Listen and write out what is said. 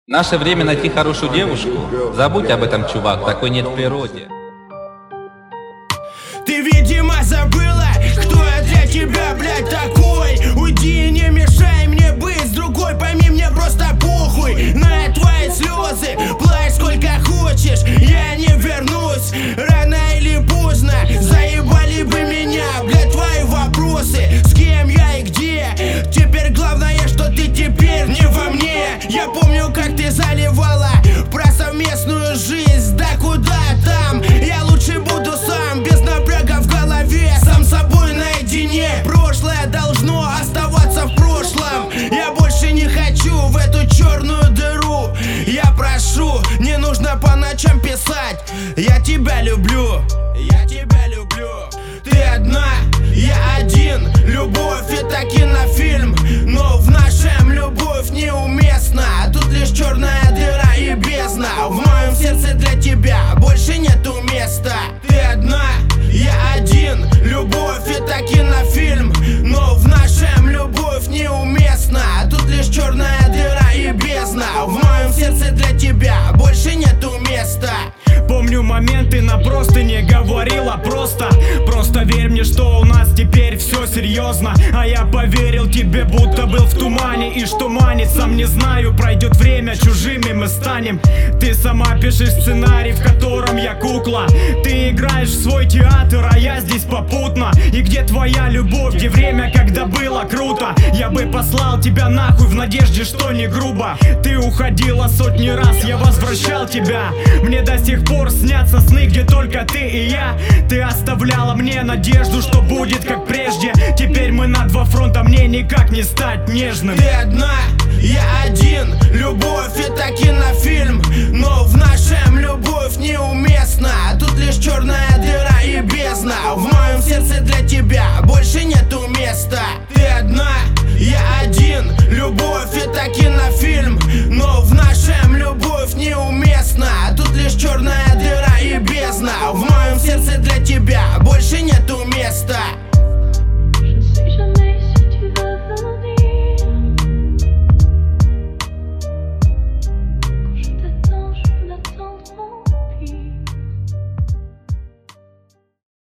Наше время найти хорошую девушку. Забудь об этом, чувак, такой нет в природе. Ты, видимо, забыла, кто я для тебя, блядь, такой. Уйди и не мешай мне быть с другой. Пойми, мне просто похуй на твои слезы. Плачь сколько хочешь, я не вернусь. Рано или поздно заебали бы меня, блядь, твои вопросы. С кем я и где? Теперь главное, что ты теперь не во мне. Я помню, как ты заливала про совместную жизнь. Да куда там? Я лучше буду сам, без напряга в голове, сам собой наедине. Прошлое должно оставаться в прошлом. Я больше не хочу в эту черную дыру. Я прошу, не нужно по ночам писать: я тебя люблю, я тебя люблю. Ты одна, я один. Любовь — это кинофильм, но в нашем любовь неуместна. Тут лишь черная дыра и бездна. В моем сердце для тебя больше нету места. Ты одна, я один. Любовь — это кинофильм, но в нашем любовь неуместна. Тут лишь черная дыра и бездна. В моем сердце для тебя больше нету места. Помню моменты на простыне, говорила просто верь мне, что у нас теперь все серьезно. А я поверил тебе, будто был в тумане. И что манит, сам не знаю. Пройдет время, чужими мы станем. Ты сама пишешь сценарий, в котором я кукла. Ты играешь в свой театр, а я здесь попутно. И где твоя любовь, где время, когда было круто? Я бы послал тебя нахуй в надежде, что не грубо. Ты уходила сотни раз, я возвращал тебя. Мне до сих пор снятся сны, где только ты и я. Ты оставляла мне надежду, что будет как прежде. Теперь мы на два фронта, мне никак не стать нежным. Ты одна, я один. Любовь — это кино.